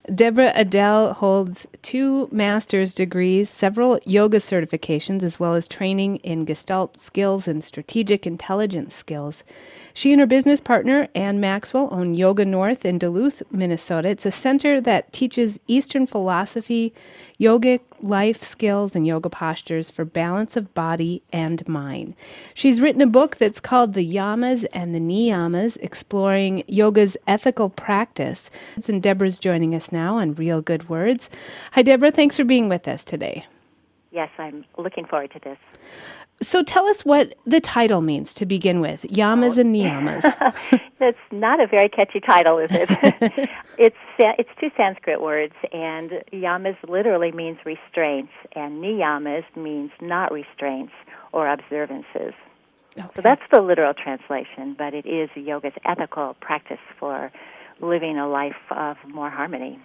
Deborah Adele holds 2 master's degrees, several yoga certifications, as well as training in Gestalt skills and strategic intelligence skills. She and her business partner, Ann Maxwell, own Yoga North in Duluth, Minnesota. It's a center that teaches Eastern philosophy, yogic life skills, and yoga postures for balance of body and mind. She's written a book that's called The Yamas and the Niyamas, exploring yoga's ethical practice. And Deborah's joining us now on Real Good Words. Hi, Deborah. Thanks for being with us today. Yes, I'm looking forward to this. So tell us what the title means to begin with, Yamas and Niyamas. That's not a very catchy title, is it? It's 2 Sanskrit words, and yamas literally means restraints, and niyamas means not restraints or observances. Okay. So that's the literal translation, but it is yoga's ethical practice for living a life of more harmony.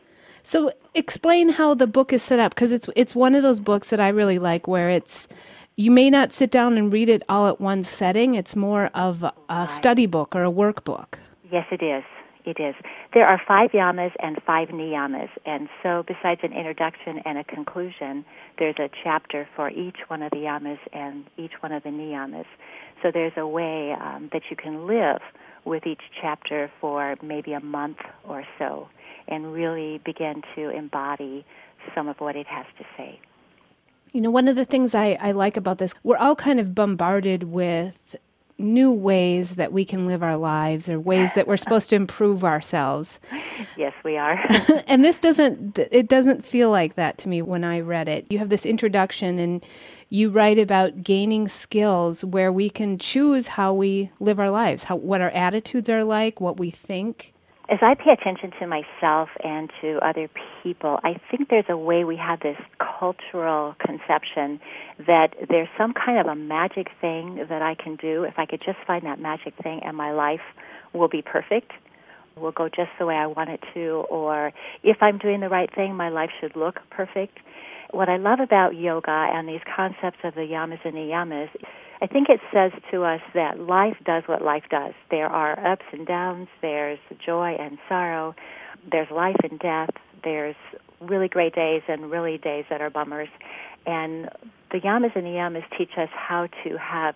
So explain how the book is set up, because it's one of those books that I really like where you may not sit down and read it all at one setting. It's more of a study book or a workbook. Yes, it is. It is. There are 5 yamas and 5 niyamas, and so besides an introduction and a conclusion, there's a chapter for each one of the yamas and each one of the niyamas. So there's a way that you can live with each chapter for maybe a month or so and really begin to embody some of what it has to say. You know, one of the things I like about this, we're all kind of bombarded with new ways that we can live our lives or ways that we're supposed to improve ourselves. Yes, we are. And this doesn't feel like that to me when I read it. You have this introduction and you write about gaining skills where we can choose how we live our lives, what our attitudes are like, what we think. As I pay attention to myself and to other people, I think there's a way we have this cultural conception that there's some kind of a magic thing that I can do. If I could just find that magic thing and my life will be perfect, will go just the way I want it to, or if I'm doing the right thing, my life should look perfect. What I love about yoga and these concepts of the yamas and niyamas, I think it says to us that life does what life does. There are ups and downs, there's joy and sorrow, there's life and death, there's really great days and really days that are bummers. And the yamas and niyamas teach us how to have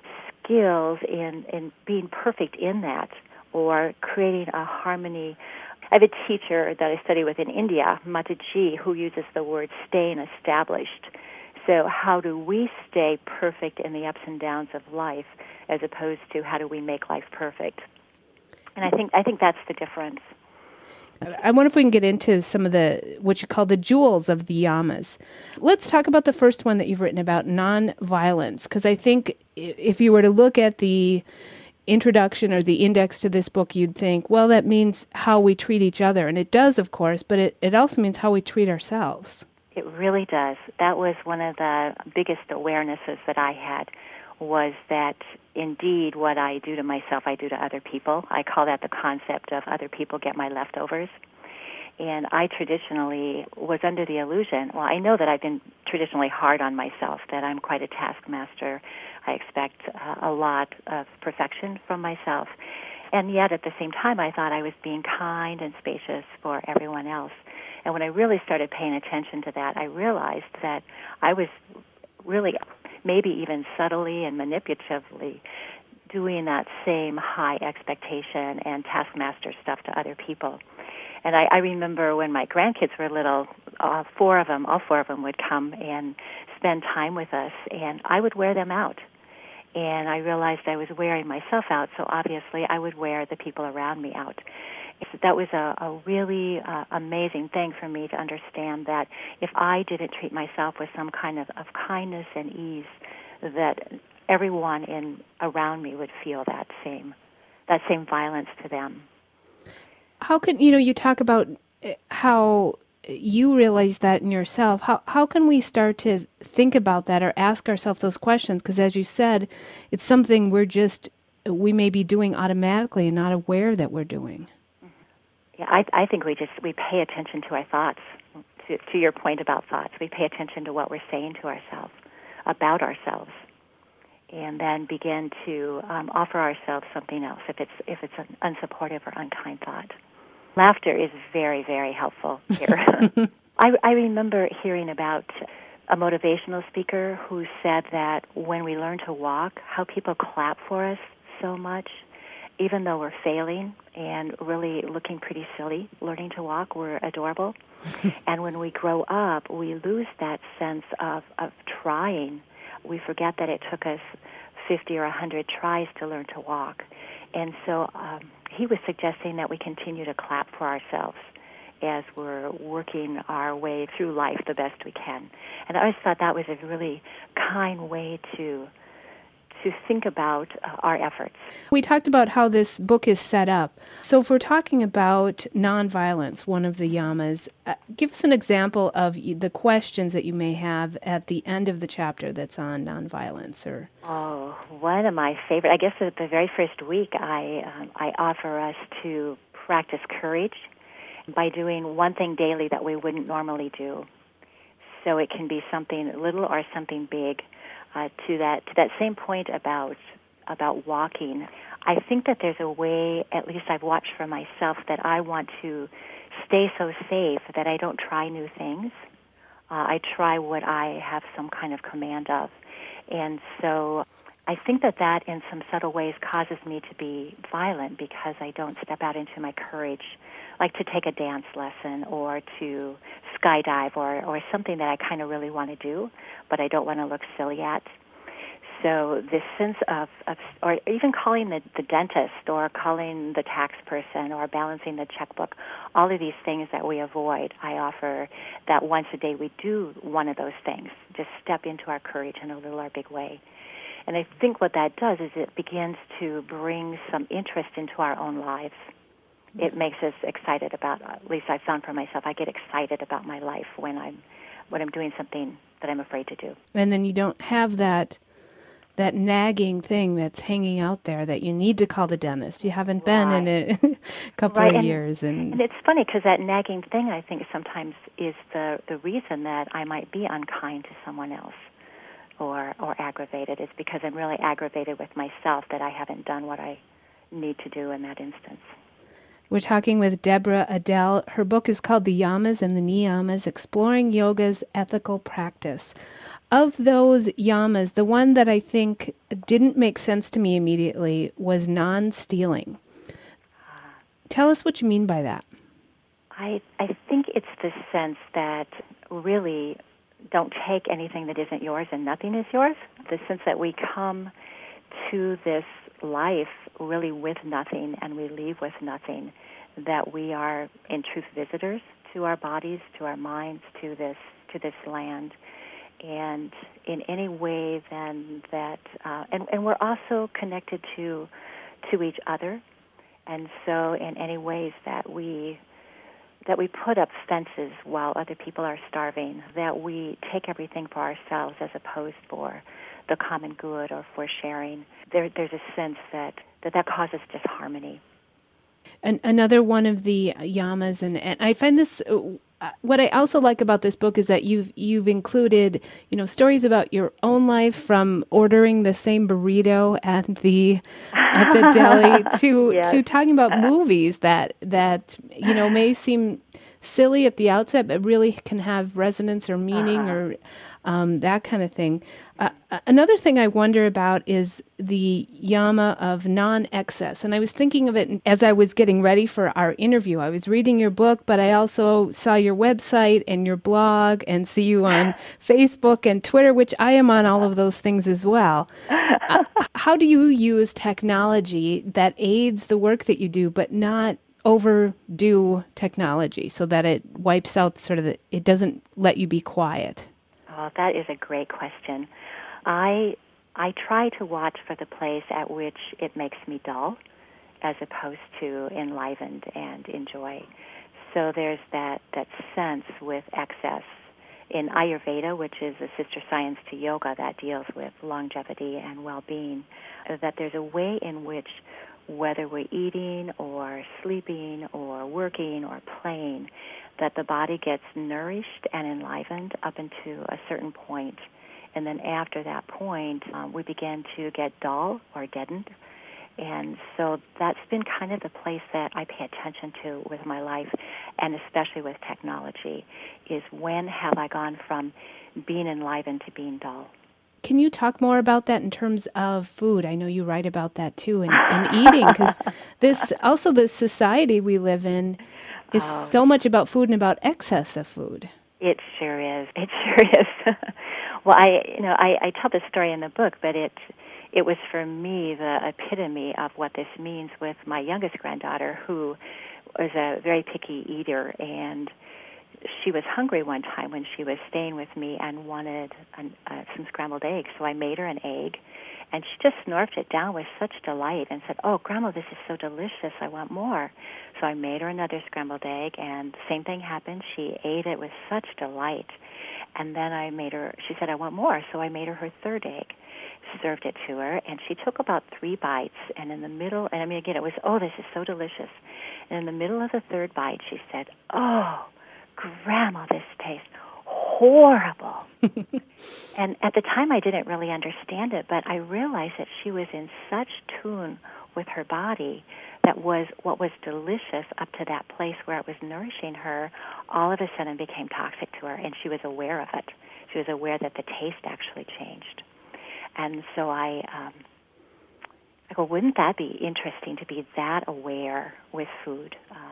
skills in being perfect in that, or creating a harmony. I have a teacher that I study with in India, Mataji, who uses the word staying established. So how do we stay perfect in the ups and downs of life as opposed to how do we make life perfect? And I think that's the difference. I wonder if we can get into some of what you call the jewels of the yamas. Let's talk about the first one that you've written about, nonviolence, because I think if you were to look at the introduction or the index to this book, you'd think, well, that means how we treat each other. And it does, of course, but it also means how we treat ourselves. It really does. That was one of the biggest awarenesses that I had, was that indeed what I do to myself, I do to other people. I call that the concept of other people get my leftovers. And I traditionally was under the illusion, well, I know that I've been traditionally hard on myself, that I'm quite a taskmaster. I expect a lot of perfection from myself. And yet at the same time, I thought I was being kind and spacious for everyone else. And when I really started paying attention to that, I realized that I was really, maybe even subtly and manipulatively, doing that same high expectation and taskmaster stuff to other people. And I remember when my grandkids were little, all four of them would come and spend time with us, and I would wear them out. And I realized I was wearing myself out, so obviously I would wear the people around me out. That was a really amazing thing for me to understand, that if I didn't treat myself with some kind of kindness and ease, that everyone around me would feel that same violence to them. How can, you talk about how you realize that in yourself. How can we start to think about that or ask ourselves those questions? Because as you said, it's something we may be doing automatically and not aware that we're doing. Yeah, I think we pay attention to our thoughts. To your point about thoughts, we pay attention to what we're saying to ourselves, about ourselves, and then begin to offer ourselves something else if it's an unsupportive or unkind thought. Laughter is very, very helpful here. I remember hearing about a motivational speaker who said that when we learn to walk, how people clap for us so much, even though we're failing and really looking pretty silly learning to walk, we're adorable. And when we grow up, we lose that sense of trying. We forget that it took us 50 or 100 tries to learn to walk. And so he was suggesting that we continue to clap for ourselves as we're working our way through life the best we can. And I always thought that was a really kind way to think about our efforts. We talked about how this book is set up. So if we're talking about nonviolence, one of the yamas, give us an example of the questions that you may have at the end of the chapter that's on nonviolence. Oh, one of my favorite, I guess the very first week, I offer us to practice courage by doing one thing daily that we wouldn't normally do. So it can be something little or something big. To that same point about walking, I think that there's a way, at least I've watched for myself, that I want to stay so safe that I don't try new things. I try what I have some kind of command of. And so I think that in some subtle ways causes me to be violent because I don't step out into my courage, like to take a dance lesson or to skydive or something that I kind of really want to do, but I don't want to look silly at. So this sense of or even calling the dentist or calling the tax person or balancing the checkbook, all of these things that we avoid, I offer that once a day we do one of those things, just step into our courage in a little or big way. And I think what that does is it begins to bring some interest into our own lives. It makes us excited about, at least I've found for myself, I get excited about my life when I'm doing something that I'm afraid to do. And then you don't have that nagging thing that's hanging out there that you need to call the dentist. You haven't been in it a couple of years. And it's funny because that nagging thing, I think, sometimes is the reason that I might be unkind to someone else or aggravated. It's because I'm really aggravated with myself that I haven't done what I need to do in that instance. We're talking with Deborah Adele. Her book is called The Yamas and the Niyamas, Exploring Yoga's Ethical Practice. Of those yamas, the one that I think didn't make sense to me immediately was non-stealing. Tell us what you mean by that. I think it's the sense that really don't take anything that isn't yours and nothing is yours. The sense that we come to this life really with nothing and we leave with nothing, that we are in truth visitors to our bodies, to our minds, to this land, and in any way then that and we're also connected to each other, and so in any ways that we put up fences while other people are starving, that we take everything for ourselves as opposed for the common good or for sharing. There's a sense that causes disharmony. And another one of the yamas, and I find this, what I also like about this book is that you've included, stories about your own life, from ordering the same burrito at the deli to talking about movies that may seem silly at the outset, but really can have resonance or meaning or that kind of thing. Another thing I wonder about is the yama of non-excess. And I was thinking of it as I was getting ready for our interview. I was reading your book, but I also saw your website and your blog and see you on Facebook and Twitter, which I am on all of those things as well. How do you use technology that aids the work that you do, but not overdo technology so that it wipes out it doesn't let you be quiet? Oh, that is a great question. I try to watch for the place at which it makes me dull as opposed to enlivened and enjoy. So there's that sense with excess. In Ayurveda, which is a sister science to yoga that deals with longevity and well-being, that there's a way in which whether we're eating or sleeping or working or playing, that the body gets nourished and enlivened up into a certain point. And then after that point, we begin to get dull or deadened. And so that's been kind of the place that I pay attention to with my life, and especially with technology, is when have I gone from being enlivened to being dull. Can you talk more about that in terms of food? I know you write about that too, and eating, because this society we live in is so much about food and about excess of food. It sure is. It sure is. Well, I tell this story in the book, but it was for me the epitome of what this means with my youngest granddaughter, who was a very picky eater, and she was hungry one time when she was staying with me and wanted some scrambled eggs. So I made her an egg, and she just snarfed it down with such delight and said, "Oh, Grandma, this is so delicious. I want more." So I made her another scrambled egg, and the same thing happened. She ate it with such delight. And then she said, "I want more." So I made her third egg, served it to her, and she took about 3 bites. And in the middle, and I mean, again, it was, "Oh, this is so delicious." And in the middle of the third bite, she said, "Oh, Grandma, this tastes horrible." And at the time, I didn't really understand it, but I realized that she was in such tune with her body that was what was delicious up to that place where it was nourishing her, all of a sudden became toxic to her, and she was aware of it. She was aware that the taste actually changed. And so I go, wouldn't that be interesting to be that aware with food?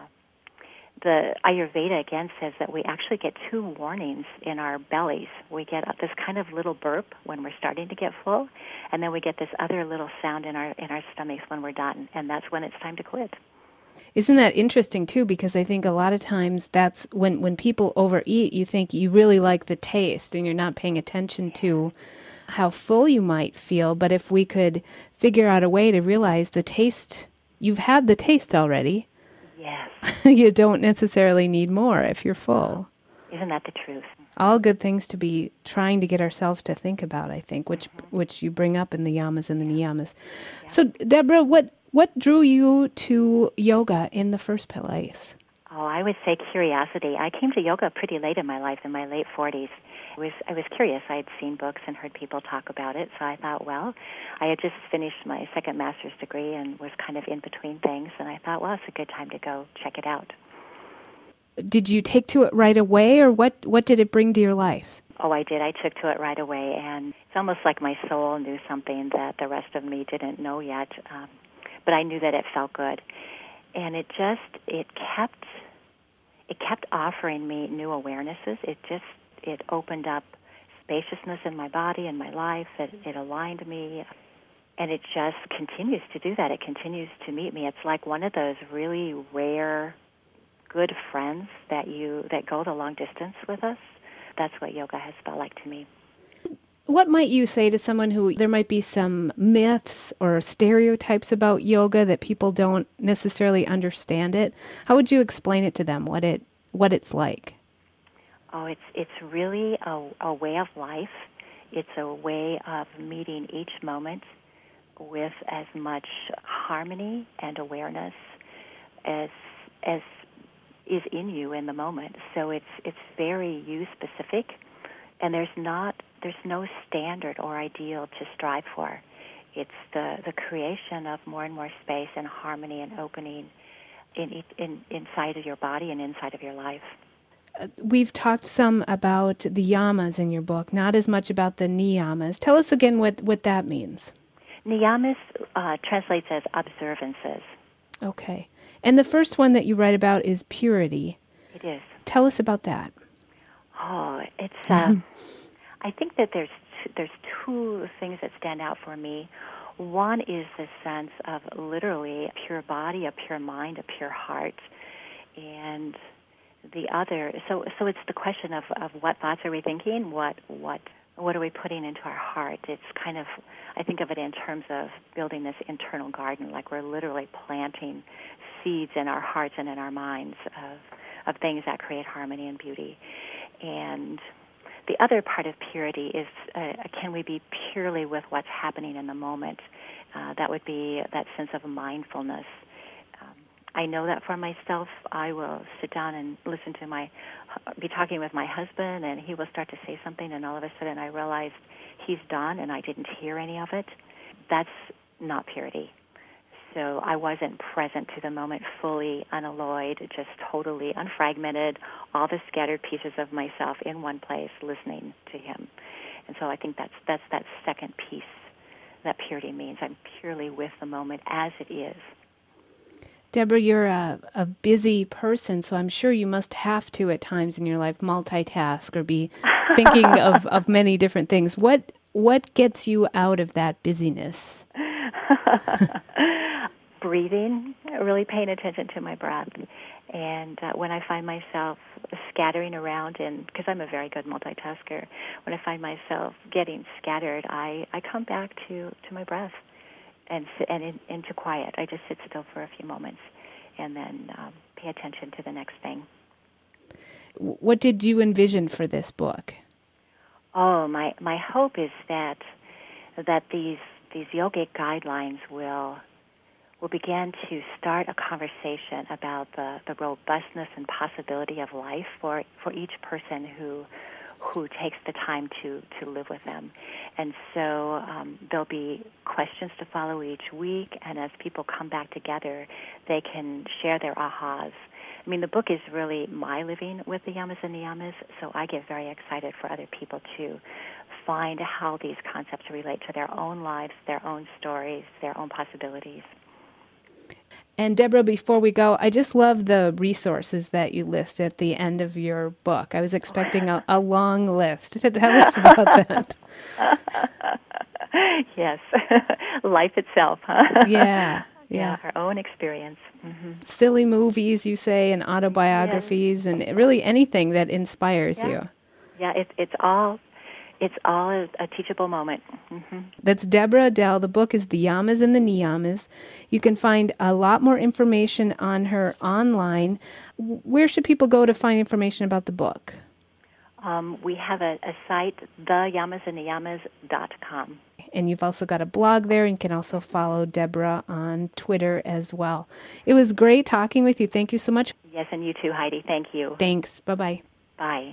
The Ayurveda, again, says that we actually get 2 warnings in our bellies. We get this kind of little burp when we're starting to get full, and then we get this other little sound in our stomachs when we're done, and that's when it's time to quit. Isn't that interesting, too? Because I think a lot of times that's when people overeat, you think you really like the taste, and you're not paying attention to how full you might feel. But if we could figure out a way to realize the taste, you've had the taste already. Yes. You don't necessarily need more if you're full. Isn't that the truth? All good things to be trying to get ourselves to think about, I think, which you bring up in the yamas and the niyamas. Yeah. So, Deborah, what drew you to yoga in the first place? Oh, I would say curiosity. I came to yoga pretty late in my life, in my late 40s. I was curious. I had seen books and heard people talk about it, so I thought, well, I had just finished my second master's degree and was kind of in between things, and I thought, well, it's a good time to go check it out. Did you take to it right away, or what did it bring to your life? Oh, I did. I took to it right away, and it's almost like my soul knew something that the rest of me didn't know yet, but I knew that it felt good. And it kept offering me new awarenesses. It opened up spaciousness in my body and my life. It aligned me, and it just continues to do that. It continues to meet me. It's like one of those really rare, good friends that go the long distance with us. That's what yoga has felt like to me. What might you say to someone who there might be some myths or stereotypes about yoga that people don't necessarily understand it? How would you explain it to them, what it's like? Oh, it's really a way of life. It's a way of meeting each moment with as much harmony and awareness as is in you in the moment. So it's very you specific, and there's no standard or ideal to strive for. It's the creation of more and more space and harmony and opening inside of your body and inside of your life. We've talked some about the yamas in your book, not as much about the niyamas. Tell us again what that means. Niyamas translates as observances. Okay. And the first one that you write about is purity. It is. Tell us about that. Oh, it's. I think that there's 2 things that stand out for me. One is the sense of literally a pure body, a pure mind, a pure heart, and the other. So it's the question of what thoughts are we thinking, what are we putting into our heart. It's kind of, I think of it in terms of building this internal garden, like we're literally planting seeds in our hearts and in our minds of things that create harmony and beauty. And the other part of purity is, can we be purely with what's happening in the moment? That would be that sense of mindfulness. I know that for myself. I will sit down and be talking with my husband, and he will start to say something, and all of a sudden I realized he's done and I didn't hear any of it. That's not purity. so I wasn't present to the moment, fully unalloyed, just totally unfragmented, all the scattered pieces of myself in one place, listening to him. And so I think that's that second piece that purity means. I'm purely with the moment as it is. Deborah, you're a busy person, so I'm sure you must have to at times in your life multitask or be thinking of many different things. What gets you out of that busyness? Breathing, really paying attention to my breath. And when I find myself scattering around, and because I'm a very good multitasker, when I find myself getting scattered, I come back to my breath and into quiet. I just sit still for a few moments and then pay attention to the next thing. What did you envision for this book? Oh, my hope is that these yogic guidelines will begin to start a conversation about the robustness and possibility of life for each person who takes the time to live with them. And so there'll be questions to follow each week, and as people come back together, they can share their ahas. I mean, the book is really my living with the yamas and niyamas, so I get very excited for other people to find how these concepts relate to their own lives, their own stories, their own possibilities. And Deborah, before we go, I just love the resources that you list at the end of your book. I was expecting a long list. Tell us about that. Yes, life itself, huh? Yeah. Our own experience. Mm-hmm. Silly movies, you say, and autobiographies, and really anything that inspires you. Yeah, it's all a teachable moment. Mm-hmm. That's Deborah Adele. The book is The Yamas and the Niyamas. You can find a lot more information on her online. Where should people go to find information about the book? We have a site, theyamasandniyamas.com. And you've also got a blog there, and you can also follow Deborah on Twitter as well. It was great talking with you. Thank you so much. Yes, and you too, Heidi. Thank you. Thanks. Bye-bye. Bye.